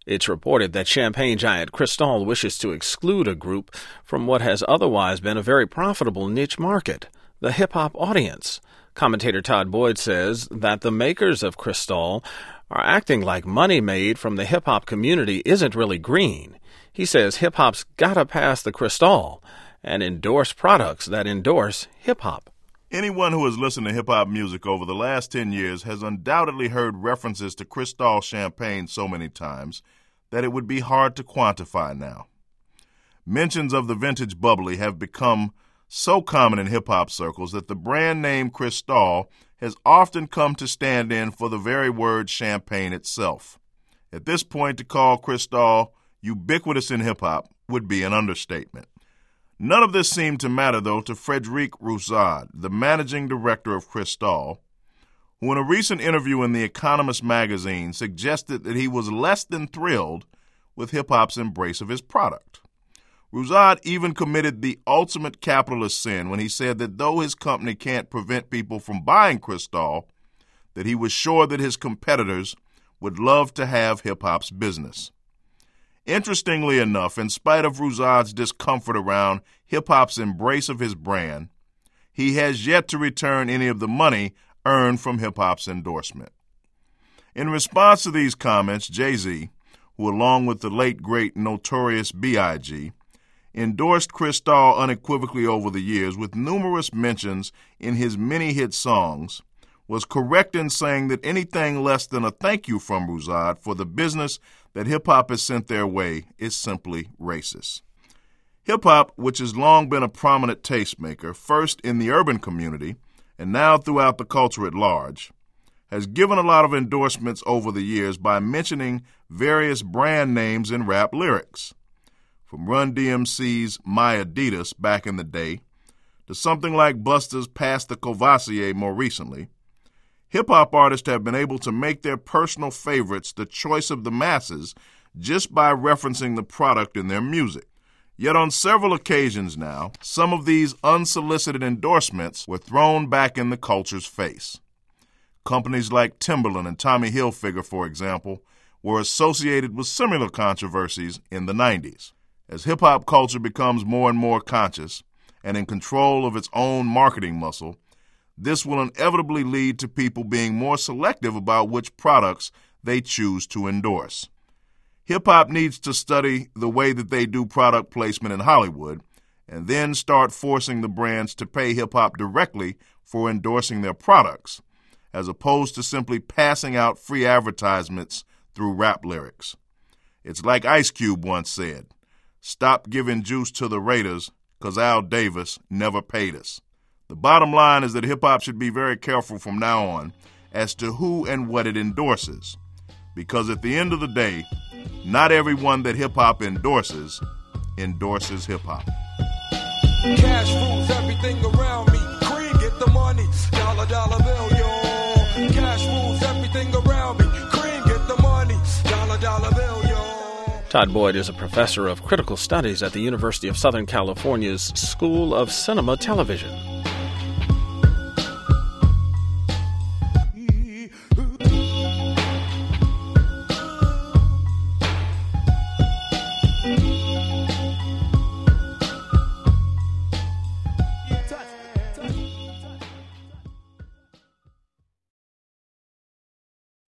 It's reported that champagne giant Cristal wishes to exclude a group from what has otherwise been a very profitable niche market, the hip-hop audience. Commentator Todd Boyd says that the makers of Cristal are acting like money made from the hip-hop community isn't really green. He says hip-hop's gotta pass the Cristal and endorse products that endorse hip-hop. Anyone who has listened to hip-hop music over the last 10 years has undoubtedly heard references to Cristal champagne so many times that it would be hard to quantify now. Mentions of the vintage bubbly have become so common in hip-hop circles that the brand name Cristal has often come to stand in for the very word champagne itself. At this point, to call Cristal ubiquitous in hip-hop would be an understatement. None of this seemed to matter, though, to Frédéric Roussard, the managing director of Cristal, who in a recent interview in The Economist magazine suggested that he was less than thrilled with hip-hop's embrace of his product. Roussard even committed the ultimate capitalist sin when he said that though his company can't prevent people from buying Cristal, that he was sure that his competitors would love to have hip-hop's business. Interestingly enough, in spite of Roussard's discomfort around hip-hop's embrace of his brand, he has yet to return any of the money earned from hip-hop's endorsement. In response to these comments, Jay-Z, who along with the late great Notorious B.I.G., endorsed Cristal unequivocally over the years with numerous mentions in his many hit songs, was correct in saying that anything less than a thank you from Roussard for the business that hip-hop has sent their way is simply racist. Hip-hop, which has long been a prominent tastemaker, first in the urban community and now throughout the culture at large, has given a lot of endorsements over the years by mentioning various brand names in rap lyrics. From Run DMC's My Adidas back in the day to something like Busta's Pass the Courvoisier more recently, hip-hop artists have been able to make their personal favorites the choice of the masses just by referencing the product in their music. Yet on several occasions now, some of these unsolicited endorsements were thrown back in the culture's face. Companies like Timberland and Tommy Hilfiger, for example, were associated with similar controversies in the 90s. As hip-hop culture becomes more and more conscious and in control of its own marketing muscle, this will inevitably lead to people being more selective about which products they choose to endorse. Hip-hop needs to study the way that they do product placement in Hollywood and then start forcing the brands to pay hip-hop directly for endorsing their products, as opposed to simply passing out free advertisements through rap lyrics. It's like Ice Cube once said, "Stop giving juice to the Raiders, 'cause Al Davis never paid us." The bottom line is that hip-hop should be very careful from now on as to who and what it endorses, because at the end of the day, not everyone that hip-hop endorses hip-hop. Cash rules everything around me. Cream, get the money. Dollar, dollar bill, yo. Cash rules everything around me. Cream, get the money. Dollar, dollar bill, yo. Todd Boyd is a professor of critical studies at the University of Southern California's School of Cinema Television.